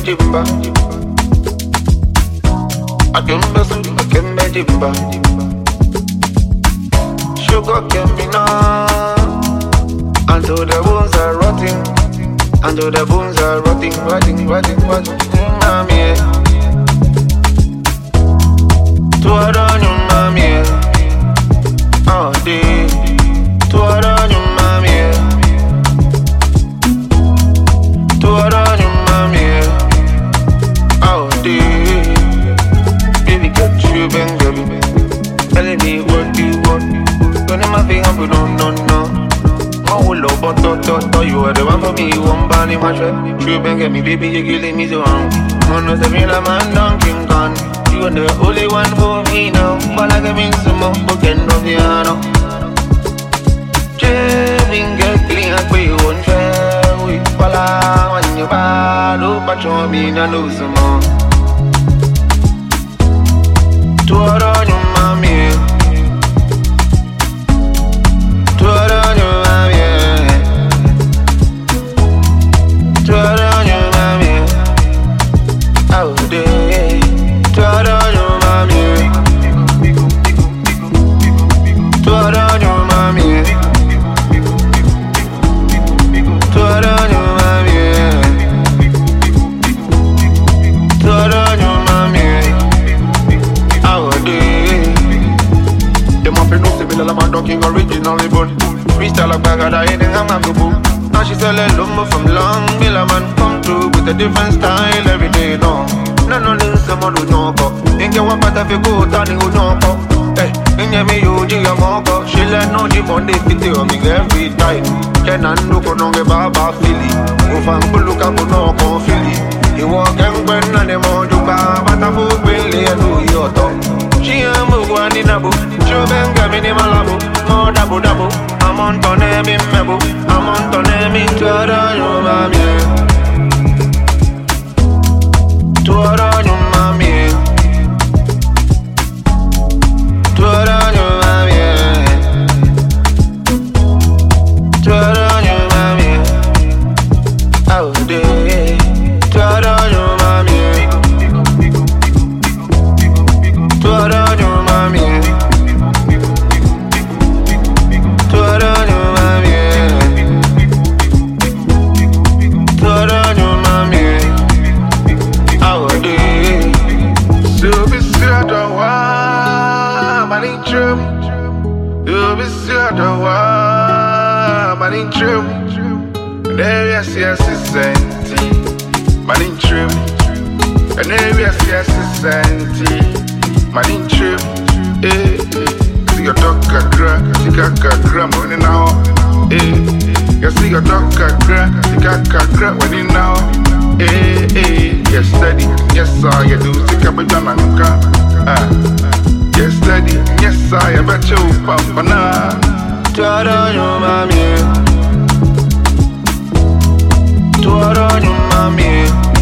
jimba. Akembe sudi akembe jimba. Sugar can be now. Until the bones are rotting. Until the bones are rotting. Mami, to run your mami. All day. To run your mami. To run your mami. All day. Baby, get you, baby. Telling me what you want. When I'm a thing, I'm no. My whole love, but you are the one for me. You won't ban in my trap. True, bang get me, baby, you're killing me so wrong. Man, was the real man, Don King Khan. You are the only one for me now. But I can some more, but can't know piano. Jamming, get clean, I pay you one fair. We follow on your ball, but you me, I know some more. To run your mommy. Originally born freestyle like Bagada, anything I'm a boo. Now she selling lumber from Long Miller man. Come through with a different style every day, no. No, listen, someone who know go. Ain't get one part of your go, Tani who know go. Hey, in your me, you, Gia Moko. She let no deep on the fit on me every time. Then I look on the Baba Philly. If I'm good, look up on no Philly. You walk and when I am on you, but I will really do your talk. She am a one in a book. Show them coming in my labo. More double. I'm on to name in Mebo. I'm on to name in Tora, your mommy. Tora, your mommy. Tora, your mommy. Tora, your mommy. Out there. Tora, your mommy. Tora, your mommy. Yes, it's empty. Man in trim. And yes, it's empty. Man in trim. See your dog got crack. See got money now. You see your dog got crack. See got money now. Yes, steady. Yes, sir, you do. See up with your manka. Yes, steady. Yes, sir, you bet you pump na. Tada, your mommy. To run your mommy.